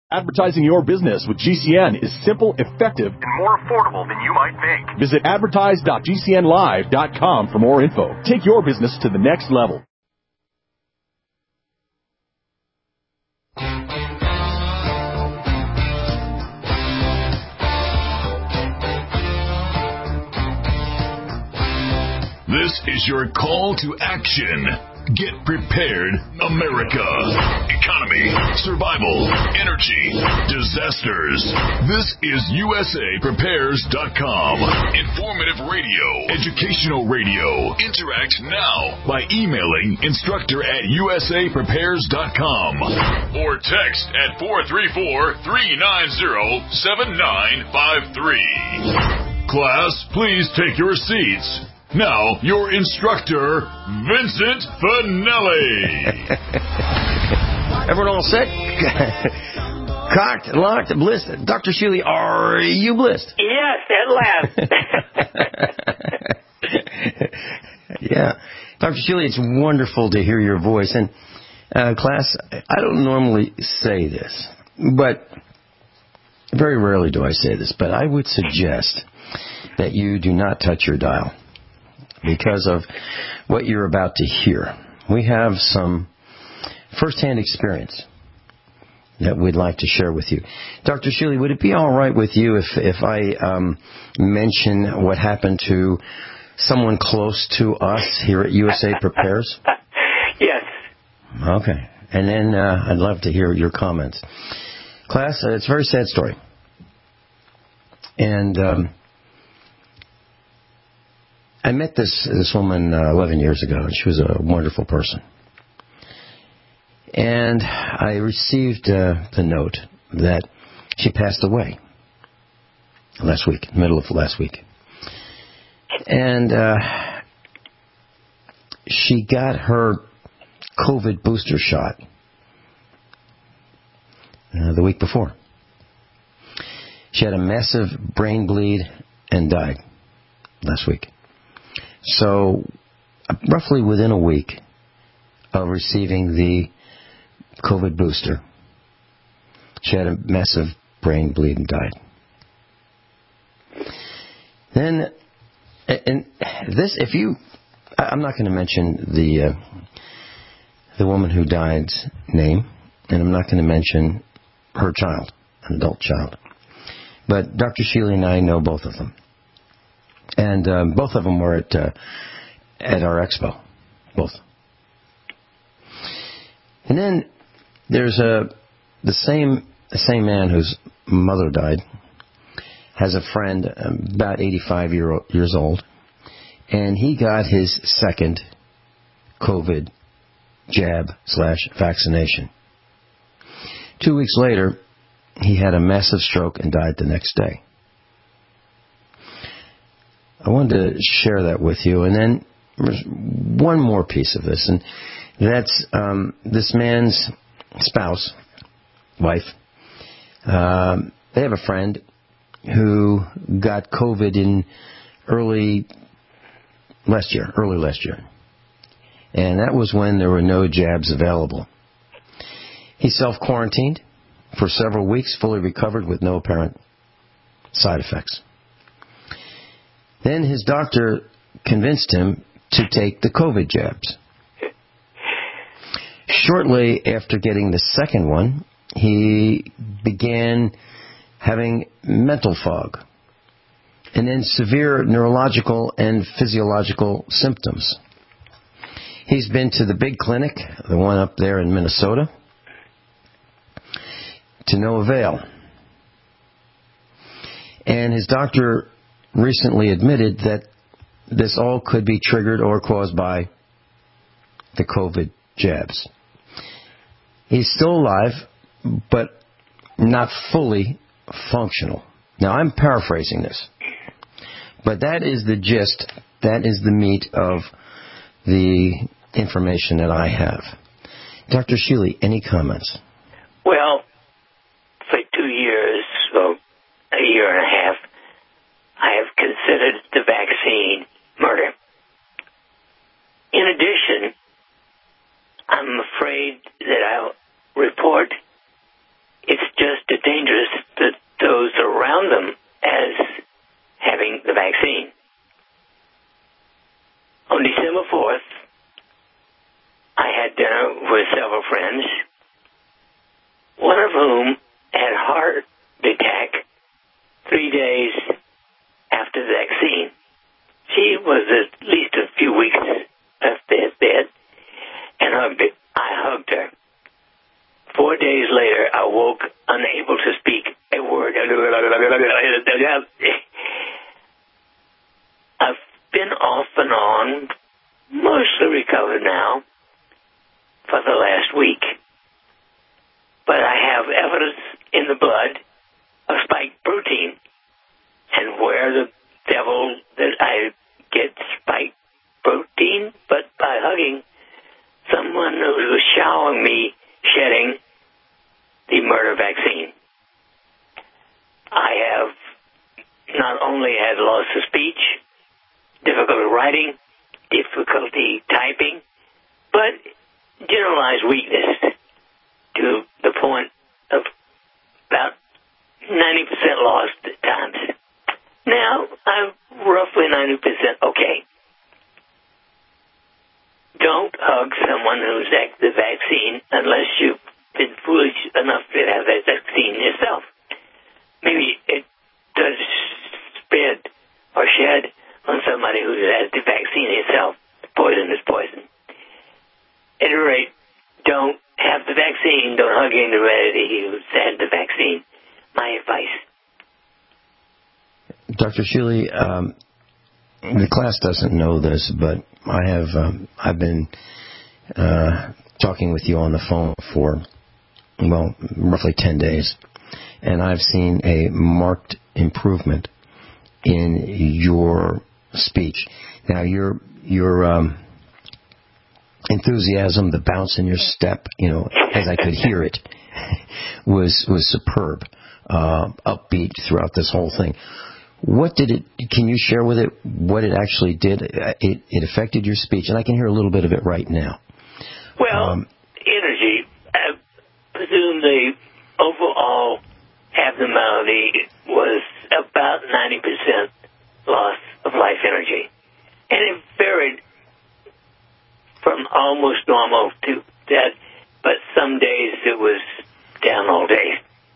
Advertising your business with GCN is simple, effective, and more affordable than you might think. Visit advertise.gcnlive.com for more info. Take your business to the next level. This is your call to action. Get prepared, America. Economy, survival, energy, disasters. This is USAPrepares.com. Informative radio, educational radio. Interact now by emailing instructor@USAPrepares.com or text at 434-390-7953. Class, please take your seats. Now, your instructor, Vincent Finelli. Everyone all set? Cocked, locked, blissed. Dr. Shealy, are you blissed? Yes, at last. Yeah. Dr. Shealy, it's wonderful to hear your voice. And, class, I don't normally say this, but very rarely do I say this, but I would suggest that you do not touch your dial, because of what you're about to hear. We have some first-hand experience that we'd like to share with you. Dr. Shealy, would it be all right with you if I mention what happened to someone close to us here at USA Prepares? Yes. Okay. And then I'd love to hear your comments. Class, it's a very sad story. And I met this woman 11 years ago, and she was a wonderful person. And I received the note that she passed away last week, middle of last week. And she got her COVID booster shot the week before. She had a massive brain bleed and died last week. So, roughly within a week of receiving the COVID booster, she had a massive brain bleed and died. Then, and this, I'm not going to mention the woman who died's name, and I'm not going to mention her child, an adult child. But Dr. Shealy and I know both of them. And both of them were at our expo, both. And then there's the same man whose mother died has a friend about 85 years old, and he got his second COVID jab/vaccination. 2 weeks later, he had a massive stroke and died the next day. I wanted to share that with you. And then there's one more piece of this, and that's this man's spouse, wife. They have a friend who got COVID in early last year. And that was when there were no jabs available. He self-quarantined for several weeks, fully recovered with no apparent side effects. Then his doctor convinced him to take the COVID jabs. Shortly after getting the second one, he began having mental fog and then severe neurological and physiological symptoms. He's been to the big clinic, the one up there in Minnesota, to no avail. And his doctor recently admitted that this all could be triggered or caused by the COVID jabs. He's still alive, but not fully functional. Now, I'm paraphrasing this, but that is the gist, that is the meat of the information that I have. Dr. Shealy, any comments? Well, for 2 years, or a year and a half, I have considered the vaccine murder. In addition, I'm afraid that I'll report it's just I've been off and on, mostly recovered now, for the last week. But I have evidence in the blood of spike protein. And where the devil did I get spike protein? But by hugging someone who was showering me, shedding the murder vaccine. I have not only had loss of speech, difficulty writing, difficulty typing, but generalized weakness to the point of about 90% lost at times. Now, I'm roughly 90% okay. Don't hug someone who's had the vaccine unless you've been foolish enough to have that vaccine yourself. Maybe it does spread or shed on somebody who has the vaccine itself. Poison is poison. At any rate, don't have the vaccine. Don't hug anybody who's had the vaccine. My advice. Dr. Shealy, the class doesn't know this, but I've been talking with you on the phone for, well, roughly 10 days, and I've seen a marked improvement in your speech. Now, your enthusiasm, the bounce in your step, as I could hear it, was superb, upbeat throughout this whole thing. Can you share with it what it actually did? It affected your speech, and I can hear a little bit of it right now. Well, energy. I presume the overall abnormality was about 90% loss of life energy. And it varied from almost normal to that, but some days it was down all day.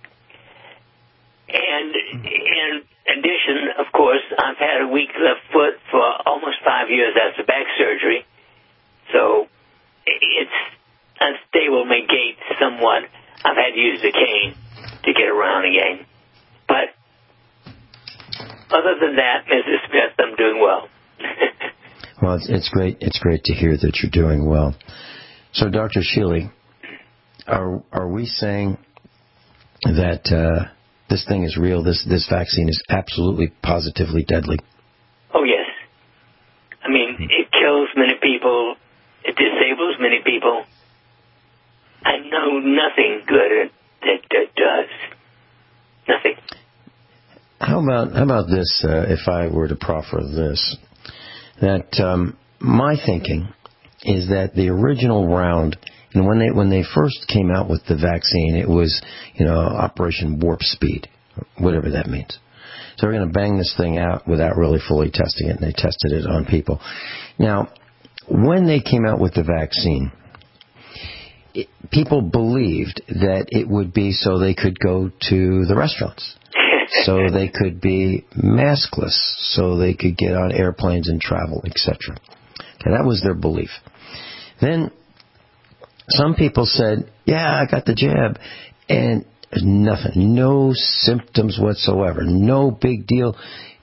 And in addition, of course, I've had a weak left foot for almost 5 years after back surgery, so it's unstable, my gait somewhat. I've had to use the cane to get around again. But other than that, Mrs. Smith, I'm doing well. Well, it's great. It's great to hear that you're doing well. So, Dr. Shealy, are we saying that this thing is real? This vaccine is absolutely, positively deadly? Oh, yes. I mean, it kills many people. It disables many people. I know nothing good that does. Nothing. How about this, if I were to proffer this, that my thinking is that the original round, and when they first came out with the vaccine, it was, Operation Warp Speed, whatever that means. So they're going to bang this thing out without really fully testing it, and they tested it on people. Now, when they came out with the vaccine, people believed that it would be so they could go to the restaurants, so they could be maskless, so they could get on airplanes and travel, etc. Okay, that was their belief. Then some people said, yeah, I got the jab, and nothing, no symptoms whatsoever, no big deal,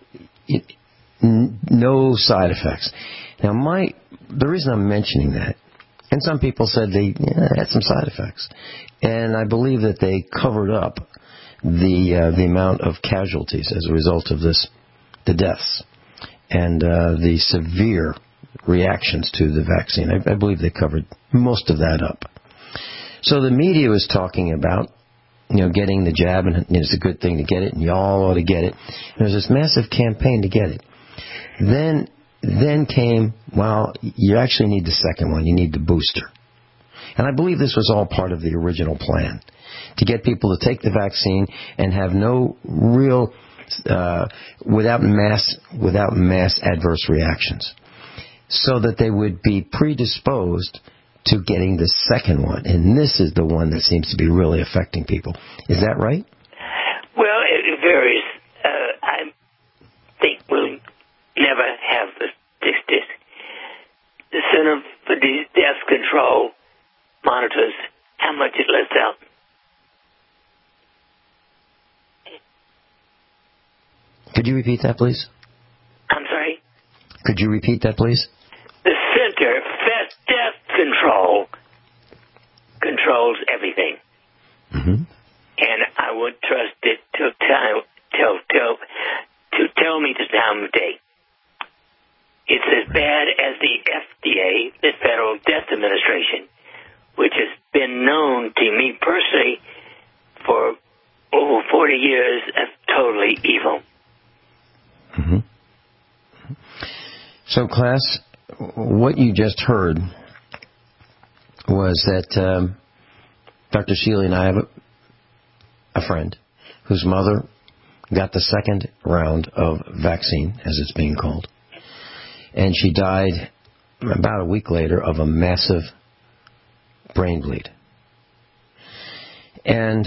no side effects. Now, the reason I'm mentioning that, and some people said they had some side effects, and I believe that they covered up the amount of casualties as a result of this, the deaths, and the severe reactions to the vaccine. I believe they covered most of that up. So the media was talking about, getting the jab, and it's a good thing to get it, and y'all ought to get it. And there was this massive campaign to get it. Then came, well, you actually need the second one. You need the booster. And I believe this was all part of the original plan, to get people to take the vaccine and have no real, without mass adverse reactions, so that they would be predisposed to getting the second one. And this is the one that seems to be really affecting people. Is that right? Well, it varies. I think we'll never have this. The Center for Death Control monitors how much it lets out. Could you repeat that, please? I'm sorry? Could you repeat that, please? The Center for Death Control controls everything. Mm-hmm. And I would trust it to tell me the time of day. It's as bad as the FDA, the Federal Death Administration, which has been known to me personally for over 40 years as totally evil. Mm-hmm. So, class, what you just heard was that Dr. Sheely and I have a friend whose mother got the second round of vaccine, as it's being called. And she died about a week later of a massive brain bleed. And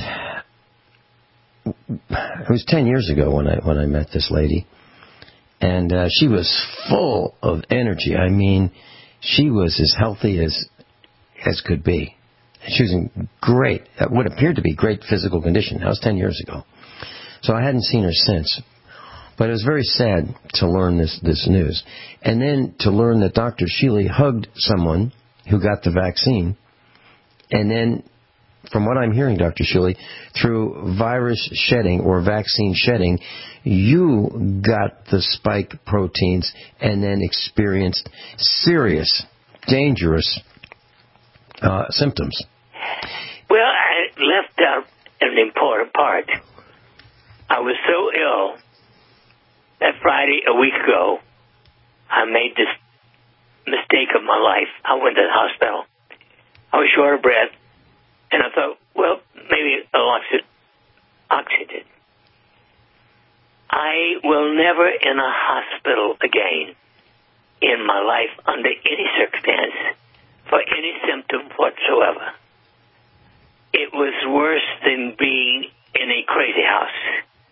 it was 10 years ago when I met this lady. And she was full of energy. I mean, she was as healthy as could be. She was in great, what appeared to be great physical condition. That was 10 years ago. So I hadn't seen her since. But it was very sad to learn this news. And then to learn that Dr. Sheely hugged someone who got the vaccine. And then, from what I'm hearing, Dr. Sheely, through virus shedding or vaccine shedding, you got the spike proteins and then experienced serious, dangerous symptoms. Well, I left out an important part. I was so ill that Friday, a week ago, I made this mistake of my life. I went to the hospital. I was short of breath, and I thought, well, maybe oxygen. I will never in a hospital again in my life under any circumstance for any symptom whatsoever. It was worse than being in a crazy house.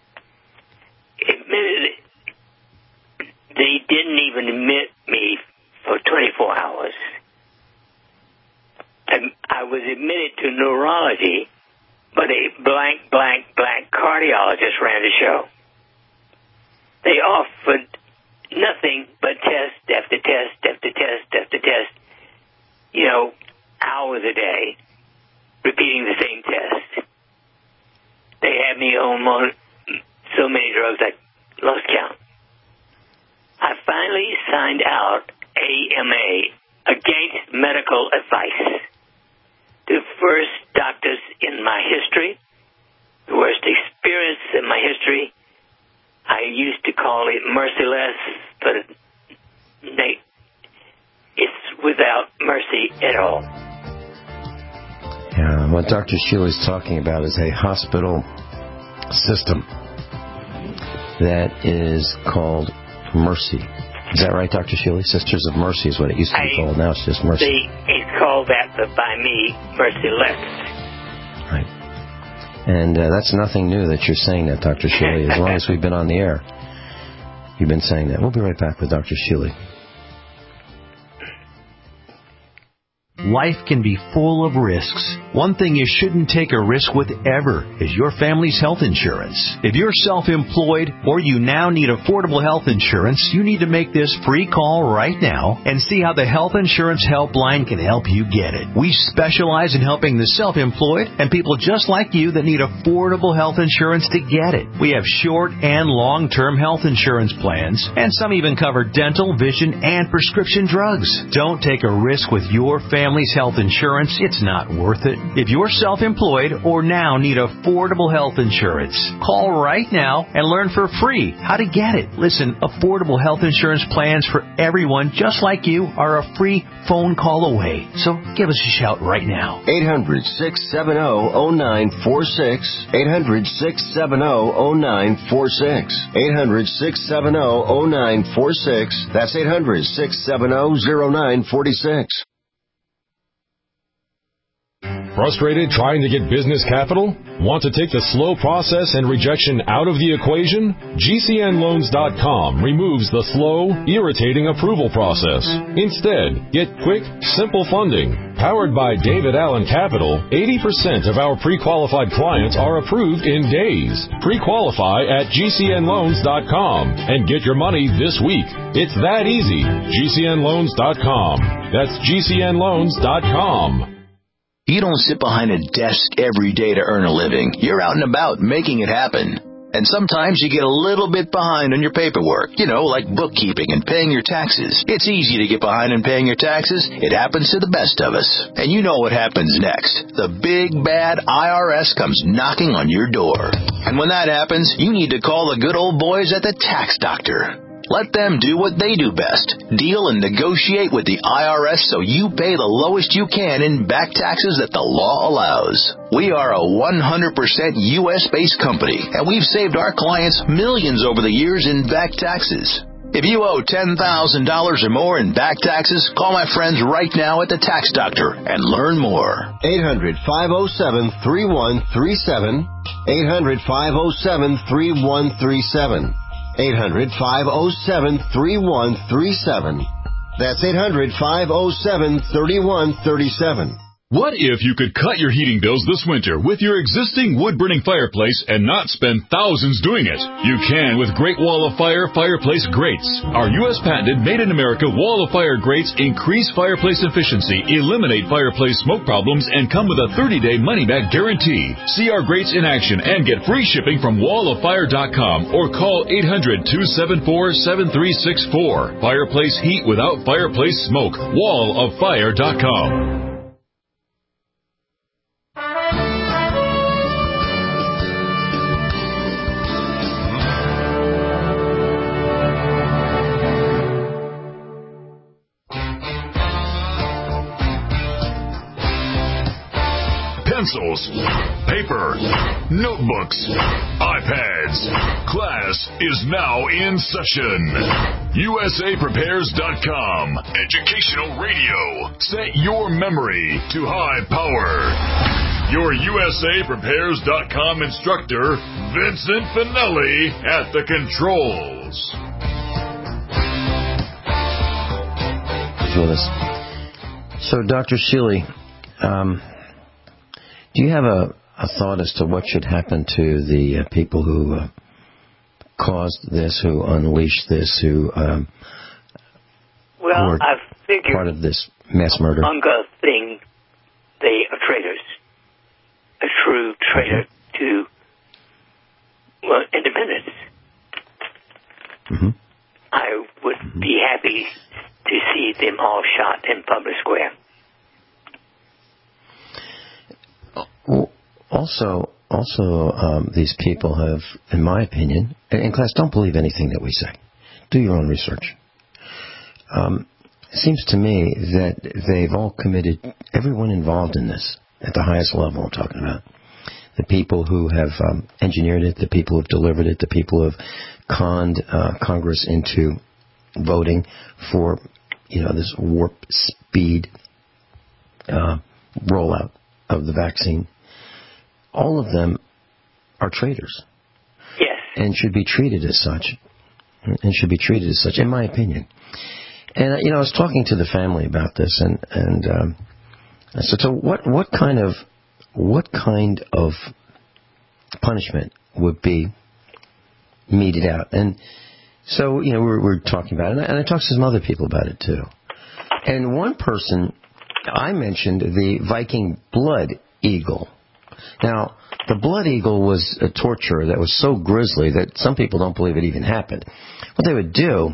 They didn't even admit me for 24 hours. I was admitted to neurology, but a blank cardiologist ran the show. They offered nothing but test after test after test after test, hours a day, repeating the same test. They had me on so many drugs I lost count. I finally signed out AMA, against medical advice. The first doctors in my history, the worst experience in my history. I used to call it merciless, but it's without mercy at all. Yeah, what Dr. Sheely is talking about is a hospital system that is called Mercy. Is that right, Dr. Sheely? Sisters of Mercy is what it used to be called. Now it's just Mercy. It's called that, but by me, merciless. Right. And that's nothing new that you're saying that, Dr. Sheely. As long as we've been on the air, you've been saying that. We'll be right back with Dr. Sheely. Life can be full of risks. One thing you shouldn't take a risk with ever is your family's health insurance. If you're self-employed or you now need affordable health insurance, you need to make this free call right now and see how the Health Insurance Helpline can help you get it. We specialize in helping the self-employed and people just like you that need affordable health insurance to get it. We have short and long-term health insurance plans, and some even cover dental, vision, and prescription drugs. Don't take a risk with your family's health insurance. It's not worth it. If you're self-employed or now need affordable health insurance, call right now and learn for free how to get it. Listen, affordable health insurance plans for everyone just like you are a free phone call away. So give us a shout right now. 800-670-0946. 800-670-0946. 800-670-0946. That's 800-670-0946. Frustrated trying to get business capital? Want to take the slow process and rejection out of the equation? GCNLoans.com removes the slow, irritating approval process. Instead, get quick, simple funding. Powered by David Allen Capital, 80% of our pre-qualified clients are approved in days. Pre-qualify at GCNLoans.com and get your money this week. It's that easy. GCNLoans.com. That's GCNLoans.com. You don't sit behind a desk every day to earn a living. You're out and about making it happen. And sometimes you get a little bit behind on your paperwork, like bookkeeping and paying your taxes. It's easy to get behind in paying your taxes. It happens to the best of us. And you know what happens next. The big, bad IRS comes knocking on your door. And when that happens, you need to call the good old boys at the Tax Doctor. Let them do what they do best. Deal and negotiate with the IRS so you pay the lowest you can in back taxes that the law allows. We are a 100% U.S.-based company, and we've saved our clients millions over the years in back taxes. If you owe $10,000 or more in back taxes, call my friends right now at the Tax Doctor and learn more. 800-507-3137. 800-507-3137. 800-507-3137. That's 800-507-3137. What if you could cut your heating bills this winter with your existing wood-burning fireplace and not spend thousands doing it? You can with Great Wall of Fire fireplace grates. Our U.S. patented made-in-America Wall of Fire grates increase fireplace efficiency, eliminate fireplace smoke problems, and come with a 30-day money-back guarantee. See our grates in action and get free shipping from walloffire.com or call 800-274-7364. Fireplace heat without fireplace smoke. walloffire.com. Pencils, paper, notebooks, iPads. Class is now in session. USAPrepares.com. Educational radio. Set your memory to high power. Your USAPrepares.com instructor, Vincent Finelli, at the controls. With us. So, Dr. Seeley, do you have a thought as to what should happen to the people who caused this, who unleashed this, who I figure part of this mass murder? Unga thing, they are traitors. A true traitor to independence. Mm-hmm. I would be happy to see them all shot in public square. Also, these people have, in my opinion, in class, don't believe anything that we say. Do your own research. It seems to me that they've all committed, everyone involved in this, at the highest level I'm talking about. The people who have engineered it, the people who have delivered it, the people who have conned Congress into voting for, this warp speed rollout of the vaccine. All of them are traitors. Yes. And should be treated as such. In my opinion. And, I was talking to the family about this, and I said, so what kind of punishment would be meted out? And so, we're talking about it, and I talked to some other people about it, too. And one person, I mentioned the Viking blood eagle. Now, the blood eagle was a torture that was so grisly that some people don't believe it even happened. What they would do,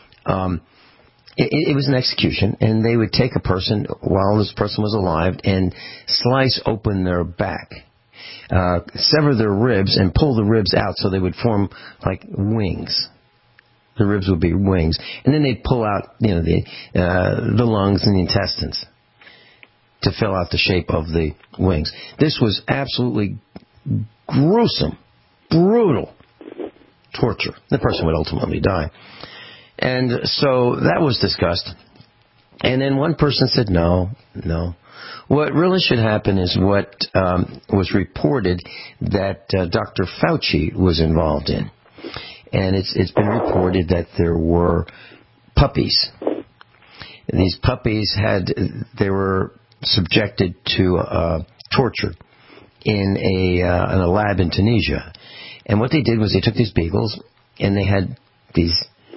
it was an execution, and they would take a person while this person was alive and slice open their back, sever their ribs, and pull the ribs out so they would form like wings. The ribs would be wings. And then they'd pull out, the lungs and the intestines to fill out the shape of the wings. This was absolutely gruesome, brutal torture. The person would ultimately die. And so that was discussed. And then one person said, no, What really should happen is what was reported that Dr. Fauci was involved in. And it's been reported that there were puppies. These puppies they were subjected to torture in a lab in Tunisia. And what they did was they took these beagles and they had these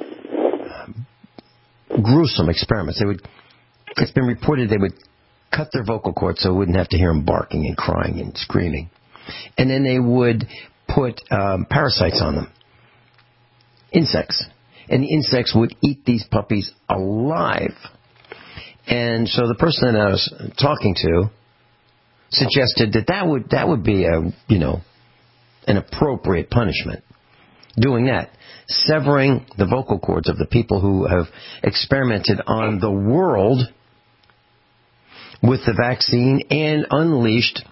gruesome experiments. It's been reported they would cut their vocal cords so we wouldn't have to hear them barking and crying and screaming. And then they would put parasites on them, insects. And the insects would eat these puppies alive. And so the person that I was talking to suggested that would be an appropriate punishment. Doing that, severing the vocal cords of the people who have experimented on the world with the vaccine and unleashed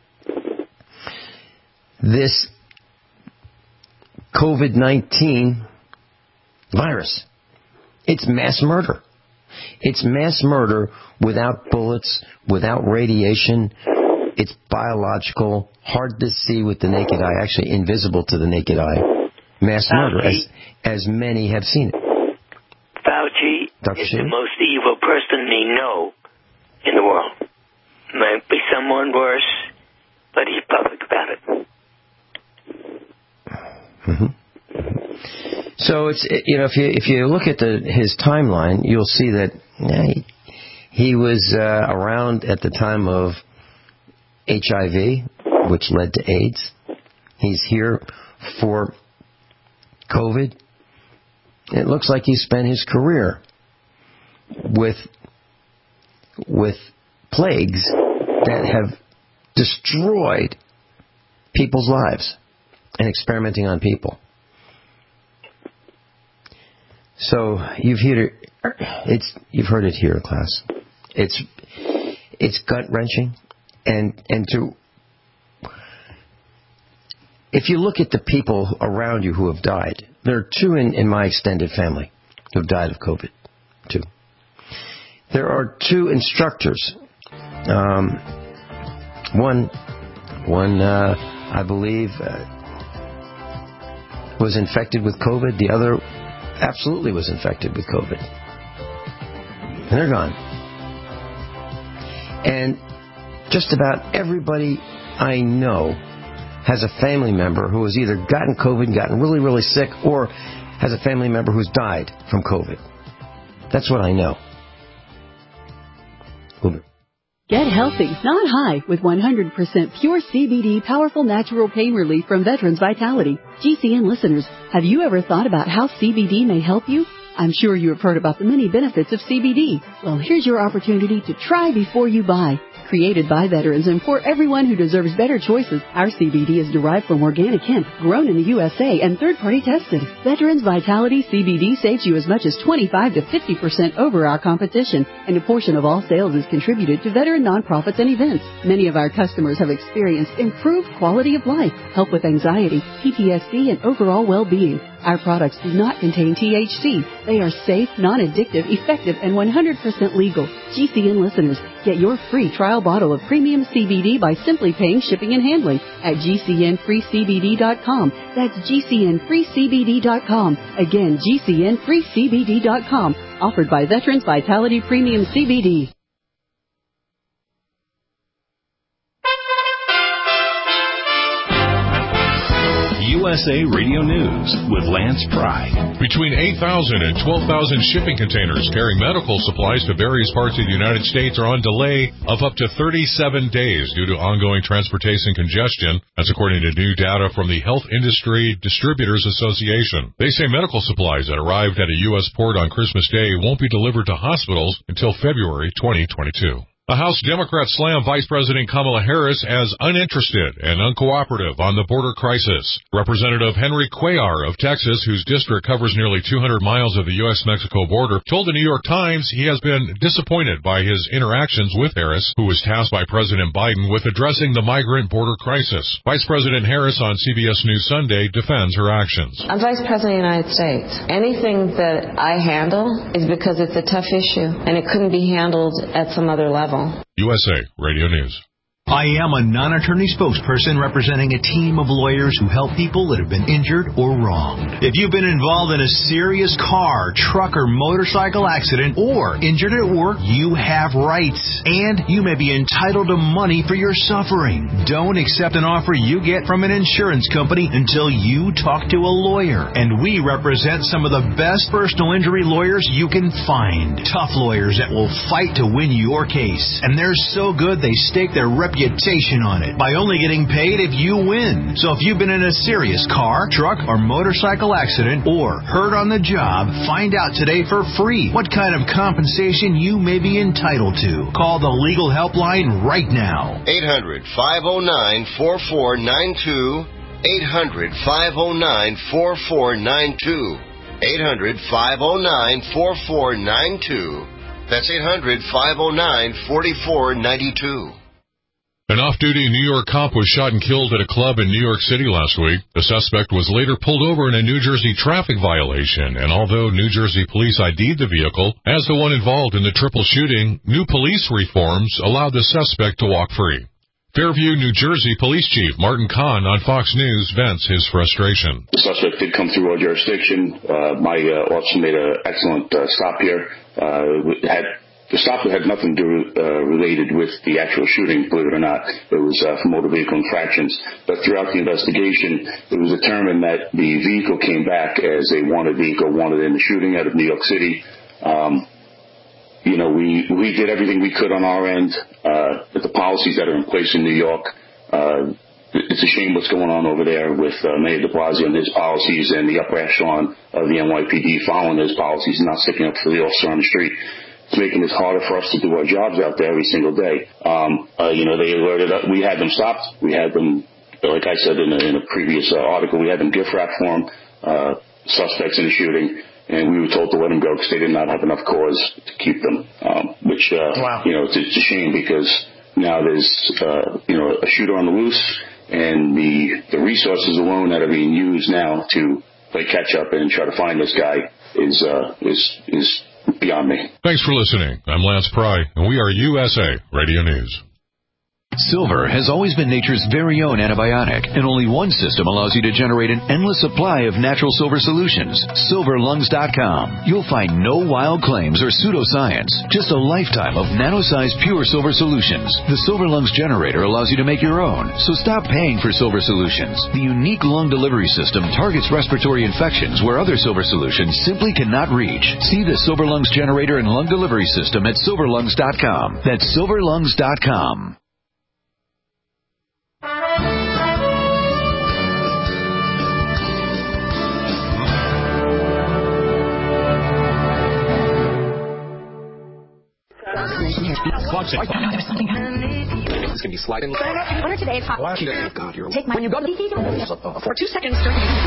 this COVID-19 virus. It's mass murder. It's mass murder without bullets, without radiation. It's biological, hard to see with the naked eye, actually invisible to the naked eye. Mass murder, as many have seen it. Fauci is the most evil person they know in the world. Might be someone worse, but he's public about it. Mm-hmm. So if you look at his timeline, you'll see that he was around at the time of HIV, which led to AIDS. He's here for COVID. It looks like he spent his career with plagues that have destroyed people's lives and experimenting on people. So you've heard it here, class. It's gut-wrenching, and if you look at the people around you who have died, there are 2 in my extended family who have died of COVID. 2. There are 2 instructors. One, I believe, was infected with COVID. The other absolutely was infected with COVID. And they're gone. And just about everybody I know has a family member who has either gotten COVID and gotten really, really sick, or has a family member who's died from COVID. That's what I know. Get healthy, not high, with 100% pure CBD powerful natural pain relief from Veterans Vitality. GCN listeners, have you ever thought about how CBD may help you? I'm sure you have heard about the many benefits of CBD. Well, here's your opportunity to try before you buy. Created by veterans and for everyone who deserves better choices, our CBD is derived from organic hemp, grown in the USA and third-party tested. Veterans Vitality CBD saves you as much as 25 to 50% over our competition, and a portion of all sales is contributed to veteran nonprofits and events. Many of our customers have experienced improved quality of life, help with anxiety, PTSD, and overall well-being. Our products do not contain THC. They are safe, non-addictive, effective, and 100% legal. GCN listeners, get your free trial bottle of premium CBD by simply paying shipping and handling at GCNFreeCBD.com. That's GCNFreeCBD.com. Again, GCNFreeCBD.com. Offered by Veterans Vitality Premium CBD. USA Radio News with Lance Pry. Between 8,000 and 12,000 shipping containers carrying medical supplies to various parts of the United States are on delay of up to 37 days due to ongoing transportation congestion. That's according to new data from the Health Industry Distributors Association. They say medical supplies that arrived at a U.S. port on Christmas Day won't be delivered to hospitals until February 2022. The House Democrats slam Vice President Kamala Harris as uninterested and uncooperative on the border crisis. Representative Henry Cuellar of Texas, whose district covers nearly 200 miles of the U.S.-Mexico border, told the New York Times he has been disappointed by his interactions with Harris, who was tasked by President Biden with addressing the migrant border crisis. Vice President Harris on CBS News Sunday defends her actions. I'm Vice President of the United States. Anything that I handle is because it's a tough issue, and it couldn't be handled at some other level. level. USA Radio News. I am a non-attorney spokesperson representing a team of lawyers who help people that have been injured or wronged. If you've been involved in a serious car, truck, or motorcycle accident or injured at work, you have rights, and you may be entitled to money for your suffering. Don't accept an offer you get from an insurance company until you talk to a lawyer, and we represent some of the best personal injury lawyers you can find. Tough lawyers that will fight to win your case, and they're so good they stake their reputation on it by only getting paid if you win. So if you've been in a serious car, truck, or motorcycle accident or hurt on the job, find out today for free what kind of compensation you may be entitled to. Call the legal helpline right now. 800-509-4492. 800-509-4492. 800-509-4492. That's 800-509-4492. An off-duty New York cop was shot and killed at a club in New York City last week. The suspect was later pulled over in a New Jersey traffic violation, and although New Jersey police ID'd the vehicle as the one involved in the triple shooting, new police reforms allowed the suspect to walk free. Fairview, New Jersey Police Chief Martin Kahn on Fox News vents his frustration. The suspect did come through our jurisdiction. My officer made an excellent stop here. The stop had nothing to do related with the actual shooting, believe it or not. It was for motor vehicle infractions. But throughout the investigation, it was determined that the vehicle came back as a wanted vehicle, wanted in the shooting out of New York City. We did everything we could on our end with the policies that are in place in New York. It's a shame what's going on over there with Mayor de Blasio and his policies and the upper echelon of the NYPD following those policies and not sticking up for the officer on the street. It's making it harder for us to do our jobs out there every single day. They alerted us. We had them stopped. We had them, like I said in a previous article, we had them gift wrap for them, suspects in the shooting, and we were told to let them go because they did not have enough cause to keep them, it's a shame because now there's, a shooter on the loose, and the resources alone that are being used now to play catch up and try to find this guy is beyond me. Thanks for listening. I'm Lance Pry, and we are USA Radio News. Silver has always been nature's very own antibiotic, and only one system allows you to generate an endless supply of natural silver solutions. SilverLungs.com. You'll find no wild claims or pseudoscience, just a lifetime of nano-sized pure silver solutions. The Silver Lungs generator allows you to make your own, so stop paying for silver solutions. The unique lung delivery system targets respiratory infections where other silver solutions simply cannot reach. See the Silver Lungs generator and lung delivery system at SilverLungs.com. That's SilverLungs.com. There's something it's going to be sliding. Order today's hot. Take my. When you go to the for 2 seconds.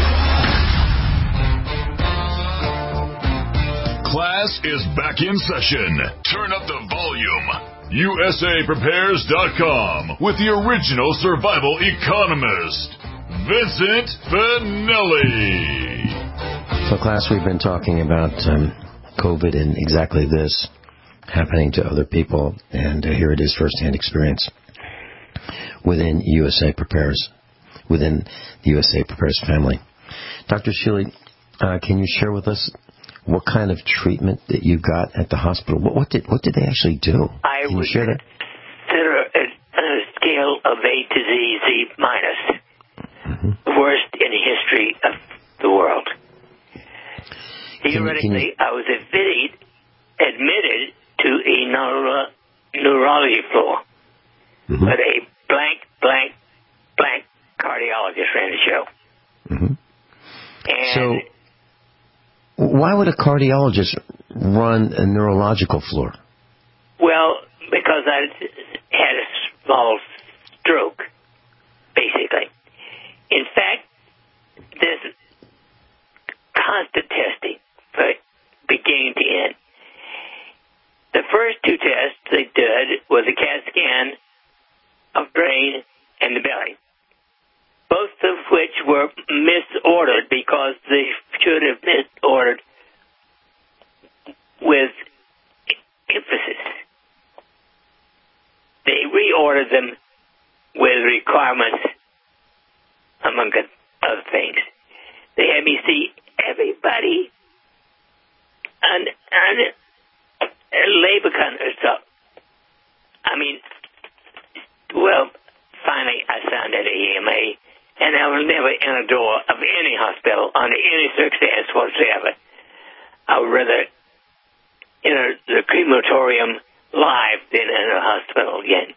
Class is back in session. Turn up the volume. USAPrepares.com with the original survival economist, Vincent Finelli. So, class, we've been talking about COVID and exactly this happening to other people, and here it is, firsthand experience within USA Prepares, within the USA Prepares family. Dr. Sheely, can you share with us what kind of treatment that you got at the hospital? What did they actually do? Can you share that? Consider it on a scale of A to Z, Z minus. Worst in the history of the world. Theoretically, I was admitted to a neurology floor, but a blank cardiologist ran the show. And so, why would a cardiologist run a neurological floor? Well, because I had a small stroke, basically. In fact, there's constant testing from beginning to end. The first two tests they did was a CAT scan of brain and the belly, both of which were misordered because they should have misordered with emphasis. ordered them with requirements, among other things. They had me see everybody on labor stuff. I mean, well, finally I signed that EMA, and I was never in a door of any hospital under any circumstance whatsoever. I would rather in the crematorium live than in a hospital again.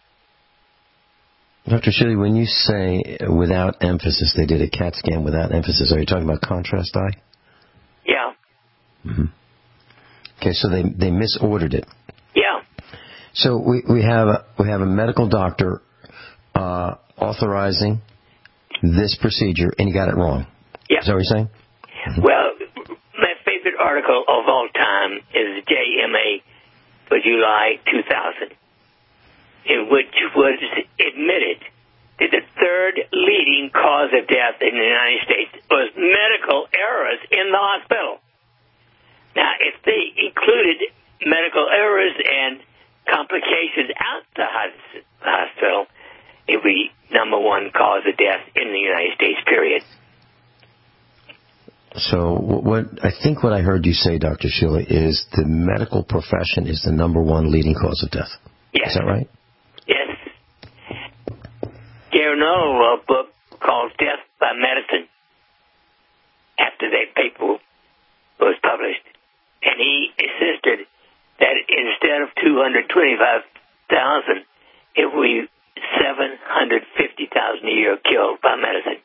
Dr. Shilley, when you say without emphasis, they did a CAT scan without emphasis, are you talking about contrast dye? Yeah. Mm-hmm. Okay, so they misordered it. Yeah. So we have a medical doctor authorizing this procedure, and he got it wrong. Yeah. Is that what you're saying? Mm-hmm. Well, my favorite article of all time is JMA for July 2000, in which was admitted that the third leading cause of death in the United States was medical errors in the hospital. Now, if they included medical errors and complications out the hospital, it would be number one cause of death in the United States, period. So what I heard you say, Dr. Shilley, is the medical profession is the number one leading cause of death. Yes. Is that right? Yes. Gary Null wrote a book called Death by Medicine after that paper was published. And he insisted that instead of 225,000, it would be 750,000 a year killed by medicine.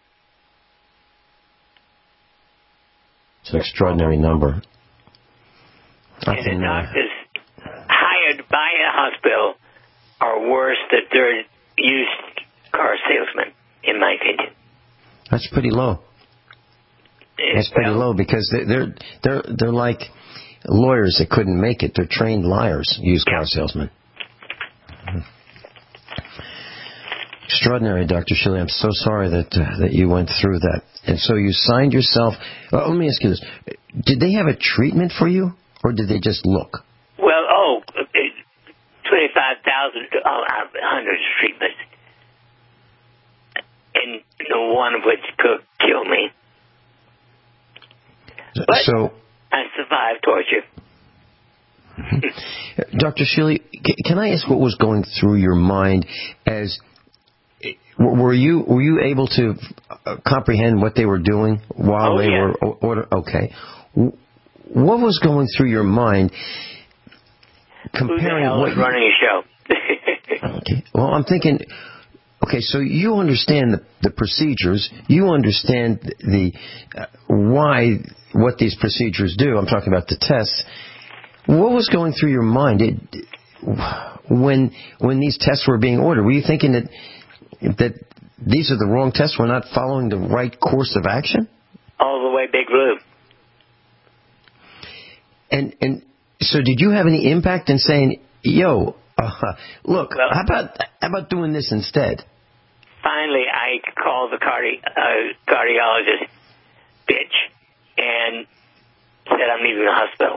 It's an extraordinary number. And the doctors hired by a hospital are worse than third used car salesmen, in my opinion. That's pretty low. That's pretty low because they're like lawyers that couldn't make it. They're trained liars, used car salesmen. Extraordinary, Dr. Shilley. I'm so sorry that you went through that. And so you signed yourself. Well, let me ask you this: did they have a treatment for you, or did they just look? Well, 25,000, hundreds of treatments, and no one of which could kill me. But so I survived torture. Dr. Shilley, can I ask what was going through your mind as were you able to comprehend what they were doing while they were ordered? Okay. What was going through your mind comparing Who the hell is running a show? Okay. Well, I'm thinking, okay, so you understand the procedures, you understand what these procedures do. I'm talking about the tests. What was going through your mind when these tests were being ordered? Were you thinking that these are the wrong tests, we're not following the right course of action? All the way, Big Lou. And so did you have any impact in saying, yo, look, how about doing this instead? Finally, I called the cardiologist, bitch, and said I'm leaving the hospital.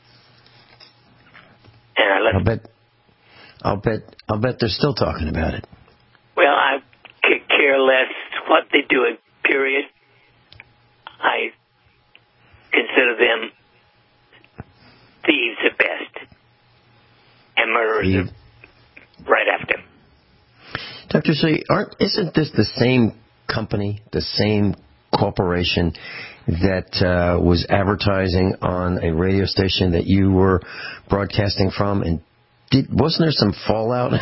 And I left. I'll bet they're still talking about it. Well, I could care less what they do, period. I consider them thieves at best and murderers right after. Dr. Shilley, isn't this the same company, the same corporation that was advertising on a radio station that you were broadcasting from? And wasn't there some fallout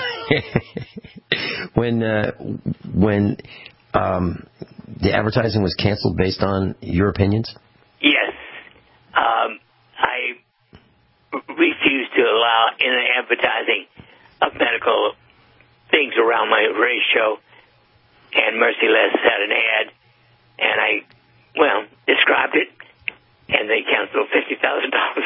when the advertising was canceled based on your opinions? Yes. I refuse to allow any advertising of medical things around my radio show, and Merciless had an ad, and I, described it, and they canceled $50,000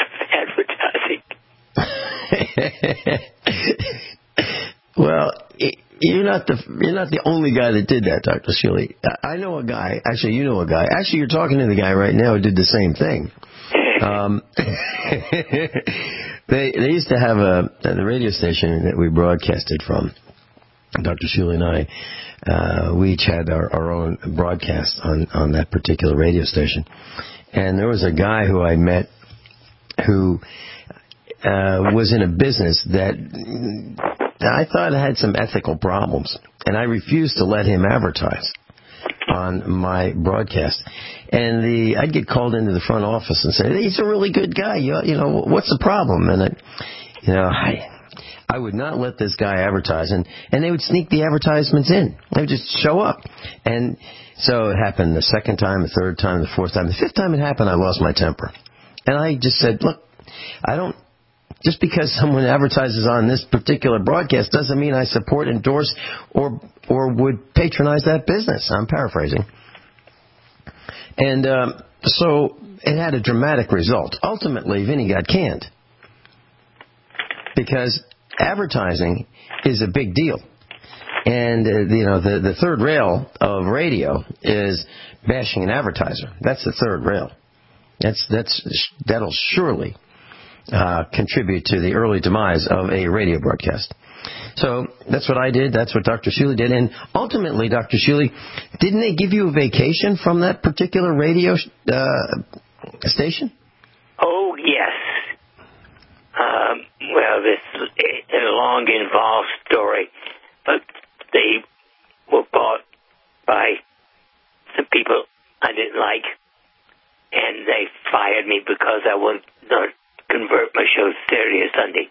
of advertising. Well, you're not the only guy that did that, Dr. Shilley. I know a guy. Actually, you know a guy. Actually, you're talking to the guy right now who did the same thing. They used to have the radio station that we broadcasted from. Dr. Shuli and I, we each had our own broadcast on that particular radio station. And there was a guy who I met who was in a business that I thought had some ethical problems. And I refused to let him advertise on my broadcast. And I'd get called into the front office and say, he's a really good guy. You know, what's the problem? And I would not let this guy advertise. And they would sneak the advertisements in. They would just show up. And so it happened the second time, the third time, the fourth time. The fifth time it happened, I lost my temper. And I just said, look, just because someone advertises on this particular broadcast doesn't mean I support, endorse, or would patronize that business. I'm paraphrasing. And so it had a dramatic result. Ultimately, Vinny got canned. Because advertising is a big deal. And, the third rail of radio is bashing an advertiser. That's the third rail. That'll surely contribute to the early demise of a radio broadcast. So that's what I did. That's what Dr. Shuli did. And ultimately, Dr. Shuli, didn't they give you a vacation from that particular radio station? Oh, yes. Well, this is a long, involved story, but they were bought by some people I didn't like, and they fired me because I would not convert my show Saturday or Sunday.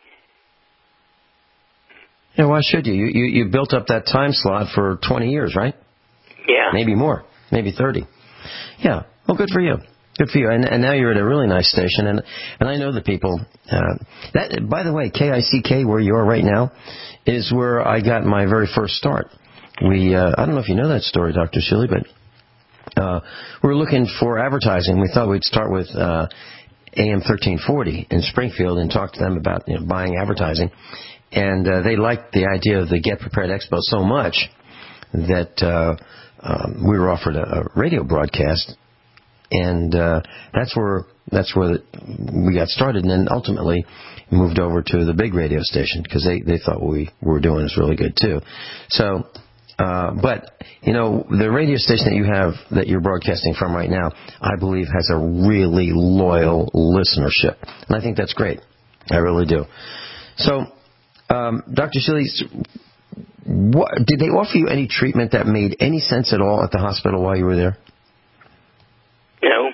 Yeah, why should you? You built up that time slot for 20 years, right? Yeah. Maybe more. Maybe 30. Yeah. Well, good for you. Good for you. And now you're at a really nice station, and I know the people. That, by the way, KICK, where you are right now, is where I got my very first start. I don't know if you know that story, Dr. Shuli, but we were looking for advertising. We thought we'd start with AM 1340 in Springfield and talk to them about buying advertising. And they liked the idea of the Get Prepared Expo so much that we were offered a radio broadcast. And that's where we got started, and then ultimately moved over to the big radio station because they thought what we were doing was really good too. So, but the radio station that you have that you're broadcasting from right now, I believe has a really loyal listenership, and I think that's great. I really do. So, Dr. Shuli, did they offer you any treatment that made any sense at all at the hospital while you were there? No.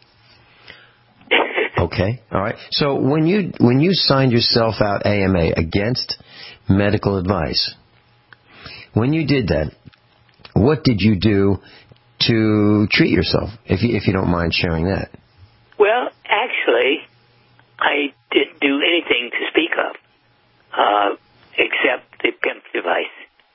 Okay, all right. So when you signed yourself out AMA against medical advice, when you did that, what did you do to treat yourself, if you don't mind sharing that? Well, actually, I didn't do anything to speak of, except the PIMP device.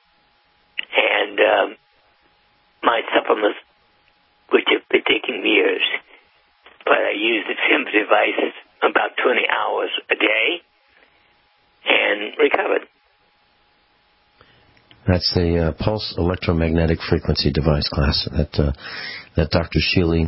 And my supplements, which have been taking years, but I use the PIMP device about 20 hours a day and recovered. That's the pulse electromagnetic frequency device class that Dr. Shuli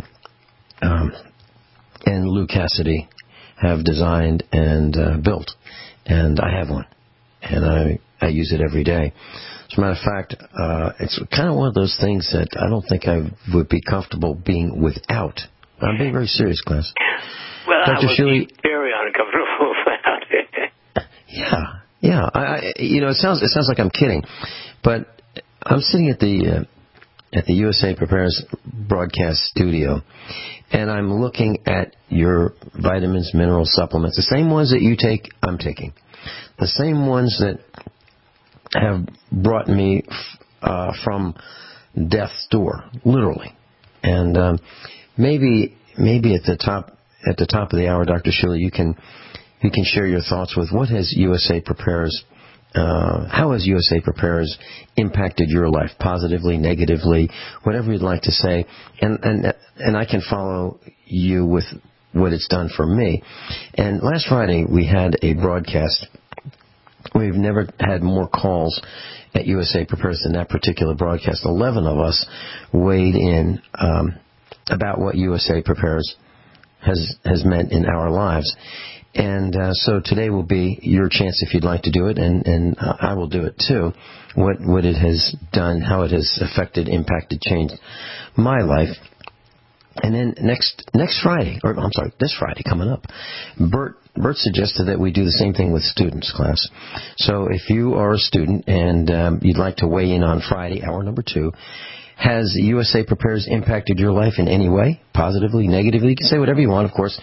and Lou Cassidy have designed and built, and I have one, and I use it every day. As a matter of fact, it's kind of one of those things that I don't think I would be comfortable being without. I'm being very serious, class. Well, Dr. I would Shuli, be very uncomfortable without it. Yeah. It sounds like I'm kidding, but I'm sitting at the USA Prepares broadcast studio, and I'm looking at your vitamins, mineral supplements, the same ones that you take, I'm taking, the same ones that have brought me from death's door, literally. And maybe at the top of the hour, Dr. Shuli, you can share your thoughts with what has USA Prepares, how has USA Prepares impacted your life, positively, negatively, whatever you'd like to say, and I can follow you with what it's done for me. And last Friday we had a broadcast. We've never had more calls at USA Prepares than that particular broadcast. 11 of us weighed in about what USA Prepares has meant in our lives. And so today will be your chance if you'd like to do it, and I will do it too. What it has done, how it has affected, impacted, changed my life. And then next Friday, or I'm sorry, this Friday coming up, Bert suggested that we do the same thing with students, class. So if you are a student and you'd like to weigh in on Friday, hour number 2, has USA Prepares impacted your life in any way, positively, negatively? You can say whatever you want, of course.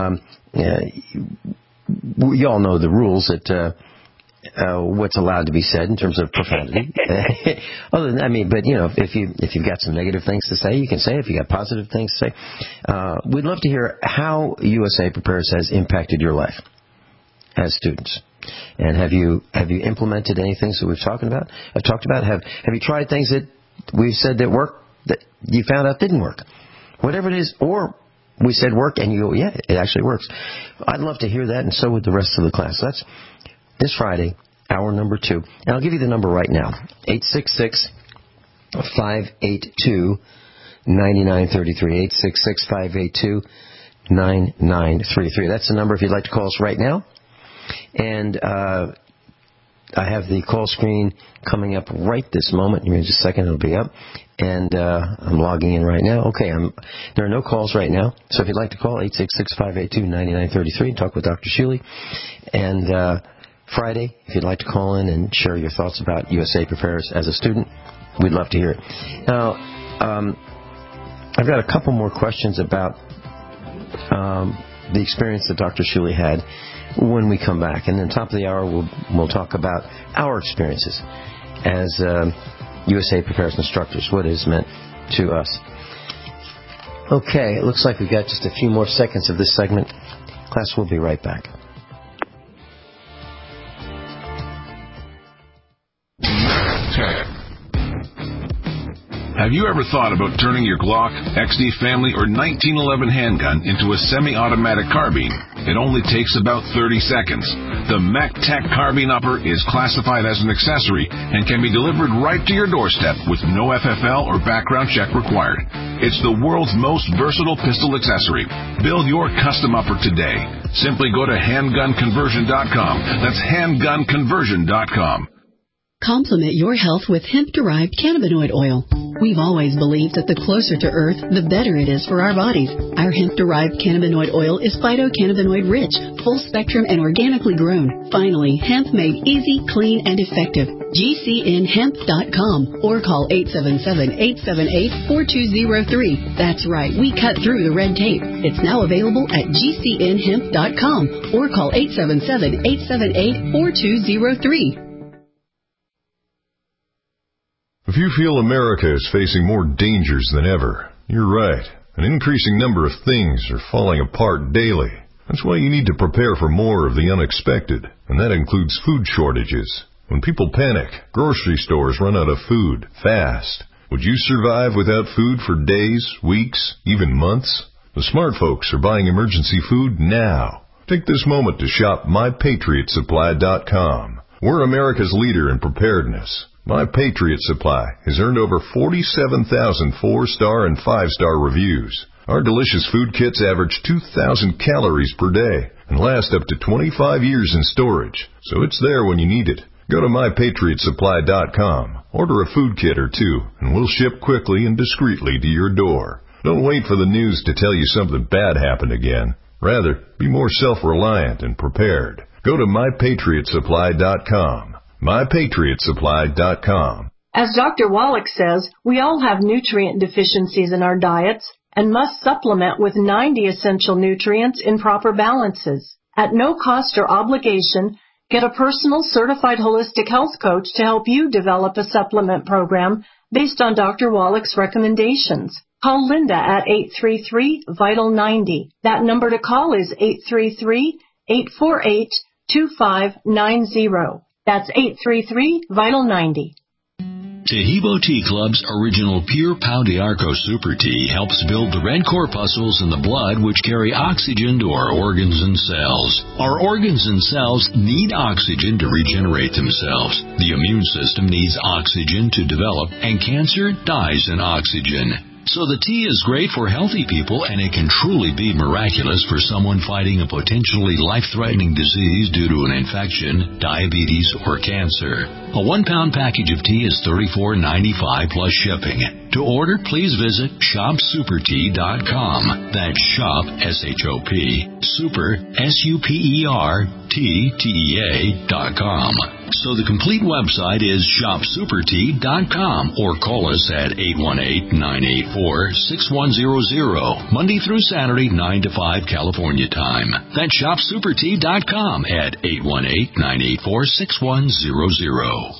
You all know the rules that what's allowed to be said in terms of profanity. Other than, I mean, but you know, if you've got some negative things to say, you can say. If you got positive things to say, we'd love to hear how USA Prepares has impacted your life as students. And have you implemented any things that we've talked about? Have you tried things that we've said that work that you found out didn't work? Whatever it is, or we said work and you go, yeah, it actually works. I'd love to hear that, and so would the rest of the class. So that's this Friday, hour number 2. And I'll give you the number right now, 866-582-9933, 866-582-9933. That's the number if you'd like to call us right now. And I have the call screen coming up right this moment. In just a second, it'll be up. And I'm logging in right now. Okay, there are no calls right now. So if you'd like to call, 866-582-9933 and talk with Dr. Shuley. And Friday, if you'd like to call in and share your thoughts about USA Prepares as a student, we'd love to hear it. Now, I've got a couple more questions about the experience that Dr. Shuley had when we come back. And then top of the hour, we'll talk about our experiences as USA Prepares instructors, what it has meant to us. Okay, it looks like we've got just a few more seconds of this segment. Class, we'll be right back. Have you ever thought about turning your Glock, XD Family, or 1911 handgun into a semi-automatic carbine? It only takes about 30 seconds. The MacTac Carbine Upper is classified as an accessory and can be delivered right to your doorstep with no FFL or background check required. It's the world's most versatile pistol accessory. Build your custom upper today. Simply go to handgunconversion.com. That's handgunconversion.com. Complement your health with hemp-derived cannabinoid oil. We've always believed that the closer to Earth, the better it is for our bodies. Our hemp-derived cannabinoid oil is phytocannabinoid-rich, full-spectrum, and organically grown. Finally, hemp made easy, clean, and effective. GCNhemp.com or call 877-878-4203. That's right, we cut through the red tape. It's now available at GCNhemp.com or call 877-878-4203. If you feel America is facing more dangers than ever, you're right. An increasing number of things are falling apart daily. That's why you need to prepare for more of the unexpected, and that includes food shortages. When people panic, grocery stores run out of food fast. Would you survive without food for days, weeks, even months? The smart folks are buying emergency food now. Take this moment to shop MyPatriotSupply.com. We're America's leader in preparedness. My Patriot Supply has earned over 47,000 4-star and 5-star reviews. Our delicious food kits average 2,000 calories per day and last up to 25 years in storage, so it's there when you need it. Go to MyPatriotSupply.com, order a food kit or two, and we'll ship quickly and discreetly to your door. Don't wait for the news to tell you something bad happened again. Rather, be more self-reliant and prepared. Go to MyPatriotSupply.com. MyPatriotSupply.com. As Dr. Wallach says, we all have nutrient deficiencies in our diets and must supplement with 90 essential nutrients in proper balances. At no cost or obligation, get a personal certified holistic health coach to help you develop a supplement program based on Dr. Wallach's recommendations. Call Linda at 833-VITAL-90. That number to call is 833-848-2590. That's 833-VITAL-90. Tahibo Tea Club's original Pure Pau d'Arco Super Tea helps build the red corpuscles in the blood which carry oxygen to our organs and cells. Our organs and cells need oxygen to regenerate themselves. The immune system needs oxygen to develop, and cancer dies in oxygen. So the tea is great for healthy people, and it can truly be miraculous for someone fighting a potentially life-threatening disease due to an infection, diabetes, or cancer. A 1-pound package of tea is $34.95 plus shipping. To order, please visit shopsupertea.com. That's shop, S-H-O-P, super, SUPERTEA.com. So the complete website is shopsupertea.com, or call us at 818-984-6100, Monday through Saturday, 9 to 5 California time. That's shopsupertea.com at 818-984-6100.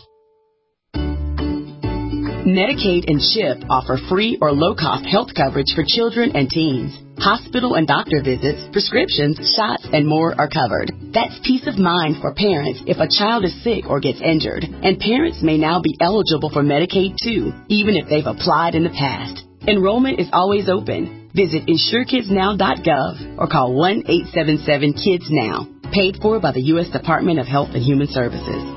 Medicaid and CHIP offer free or low-cost health coverage for children and teens. Hospital and doctor visits, prescriptions, shots, and more are covered. That's peace of mind for parents if a child is sick or gets injured. And parents may now be eligible for Medicaid too, even if they've applied in the past. Enrollment is always open. Visit InsureKidsNow.gov or call 1-877-KIDS-NOW. Paid for by the U.S. Department of Health and Human Services.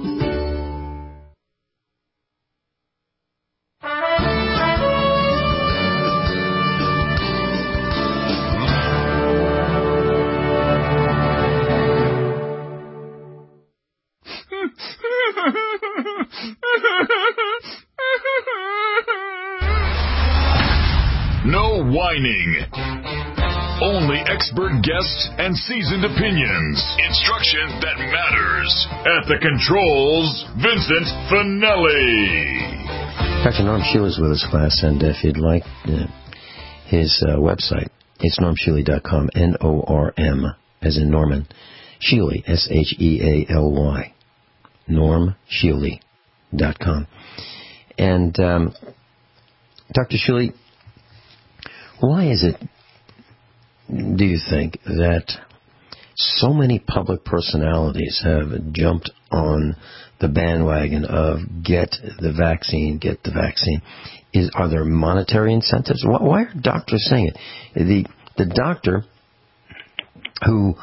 No whining. Only expert guests and seasoned opinions. Instruction that matters. At the controls, Vincent Finelli. Dr. Norm Shealy is with us, class, and if you'd like his website, it's normshealy.com, N-O-R-M, as in Norman, Shealy, S-H-E-A-L-Y, normshealy.com. And Dr. Shealy, why is it, do you think, that so many public personalities have jumped on the bandwagon of get the vaccine? Are there monetary incentives? Why are doctors saying it? The doctor who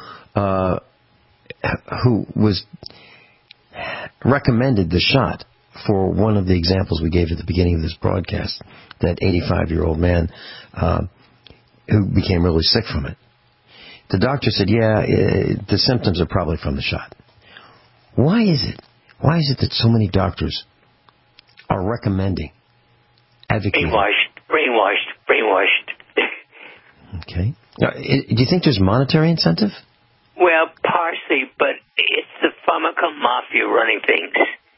was recommended the shot for one of the examples we gave at the beginning of this broadcast, that 85-year-old man who became really sick from it. The doctor said, the symptoms are probably from the shot. Why is it? Why is it that so many doctors are recommending, advocating? Brainwashed. Okay. Now, do you think there's monetary incentive? Well, partially, but it's the pharmaco mafia running things.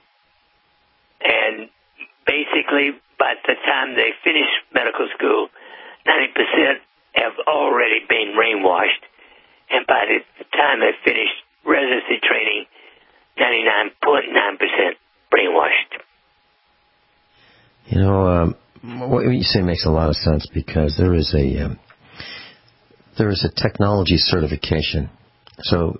And basically, by the time they finish medical school, 90% have already been brainwashed. And by the time they finish residency training, 99.9% brainwashed. You know, what you say makes a lot of sense, because there is a technology certification. So,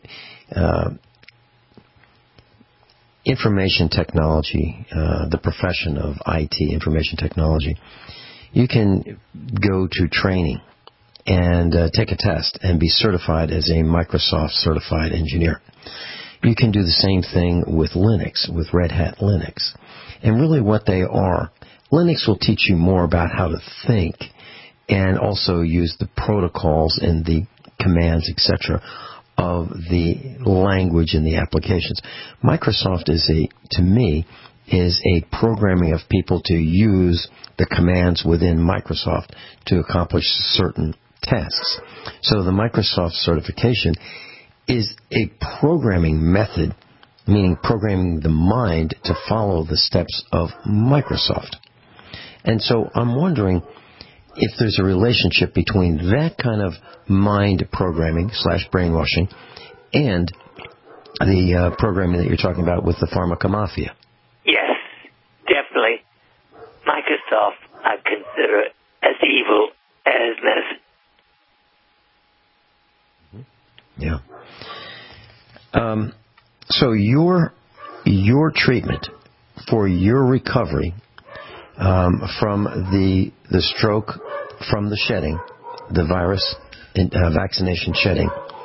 information technology, the profession of IT, information technology, you can go to training and take a test and be certified as a Microsoft certified engineer. You can do the same thing with Linux, with Red Hat Linux. And really what they are, Linux will teach you more about how to think and also use the protocols and the commands, etc., of the language and the applications. Microsoft to me, is a programming of people to use the commands within Microsoft to accomplish certain tasks. So the Microsoft certification is a programming method, meaning programming the mind to follow the steps of Microsoft. And so I'm wondering if there's a relationship between that kind of mind programming / brainwashing and the programming that you're talking about with the pharmacomafia. Yes, definitely. Microsoft, I consider as evil as medicine. Yeah. So your treatment for your recovery from the stroke, from the shedding, the virus vaccination shedding,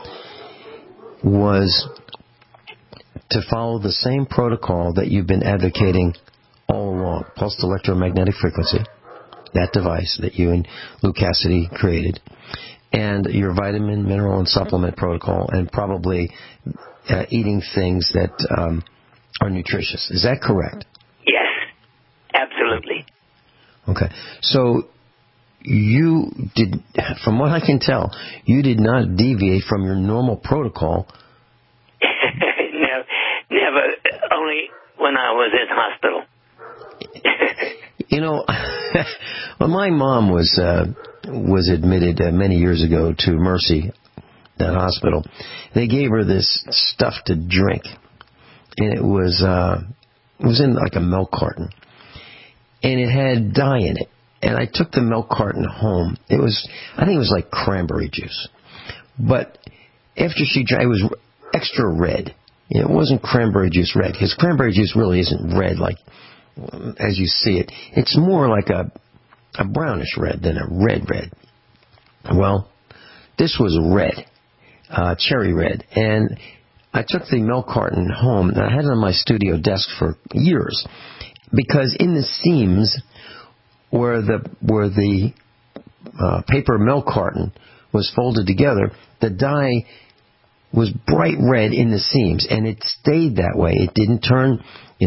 was to follow the same protocol that you've been advocating all along: pulsed electromagnetic frequency, that device that you and Lou Cassidy created, and your vitamin, mineral, and supplement protocol, and probably eating things that are nutritious. Is that correct? Yes, absolutely. Okay. So you did, from what I can tell, you did not deviate from your normal protocol. No, never. Only when I was in hospital. You know, well, my mom was admitted many years ago to Mercy, that hospital. They gave her this stuff to drink, and it was in like a milk carton, and it had dye in it. And I took the milk carton home. I think it was like cranberry juice, but after she drank, it was extra red. It wasn't cranberry juice red, because cranberry juice really isn't red like as you see it. It's more like a brownish red than a red. Well, this was red, cherry red, and I took the milk carton home, and I had it on my studio desk for years, because in the seams where the paper milk carton was folded together, the dye was bright red in the seams, and it stayed that way. It didn't turn,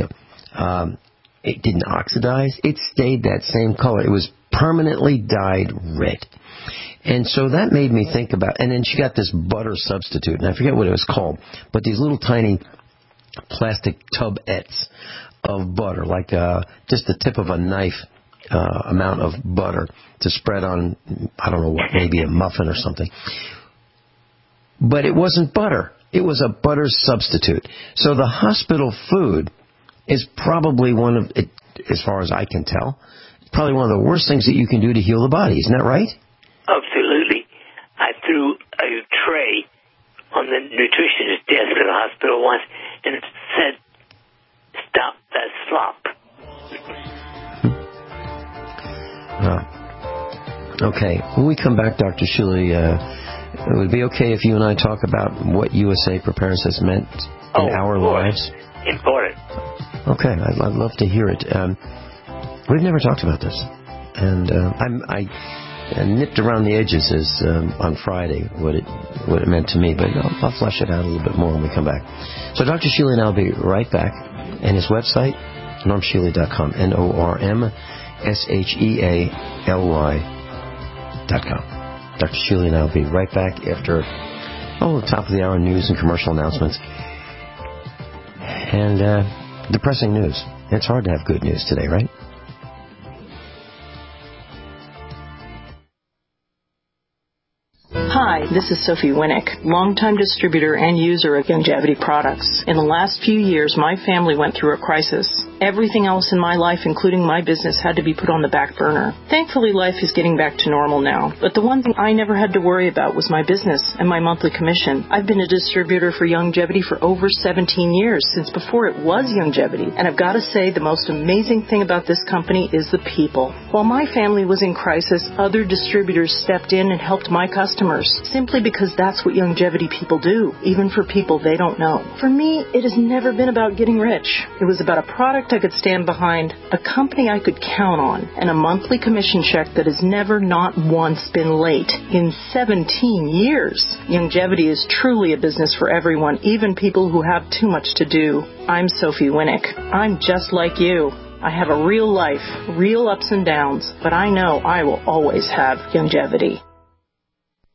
it didn't oxidize. It stayed that same color. It was permanently dyed red. And so that made me think about, and then she got this butter substitute, and I forget what it was called, but these little tiny plastic tubettes of butter, like just the tip of a knife amount of butter to spread on, I don't know what, maybe a muffin or something. But it wasn't butter. It was a butter substitute. So the hospital food is probably one of, as far as I can tell, probably one of the worst things that you can do to heal the body. Isn't that right? Absolutely. I threw a tray on the nutritionist desk at the hospital once, and it said, "Stop that slop." Okay. When we come back, Dr. Shuley, it would be okay if you and I talk about what USA Prepares has meant in our lives? Important. Okay. I'd love to hear it. We've never talked about this. And I nipped around the edges on Friday what it meant to me, but I'll flesh it out a little bit more when we come back. So Dr. Shuley and I will be right back. And his website, normshealy.com, NORMSHEALY.com. Dr. Shuley and I will be right back after the top of the hour news and commercial announcements. And depressing news. It's hard to have good news today, right? Hi, this is Sophie Winnick, longtime distributor and user of Youngevity products. In the last few years, my family went through a crisis. Everything else in my life, including my business, had to be put on the back burner. Thankfully, life is getting back to normal now. But the one thing I never had to worry about was my business and my monthly commission. I've been a distributor for Youngevity for over 17 years, since before it was Youngevity. And I've got to say, the most amazing thing about this company is the people. While my family was in crisis, other distributors stepped in and helped my customers, simply because that's what Youngevity people do, even for people they don't know. For me, it has never been about getting rich. It was about a product I could stand behind, a company I could count on, and a monthly commission check that has never not once been late in 17 years. Youngevity is truly a business for everyone, even people who have too much to do. I'm Sophie Winnick. I'm just like you. I have a real life, real ups and downs, but I know I will always have Youngevity.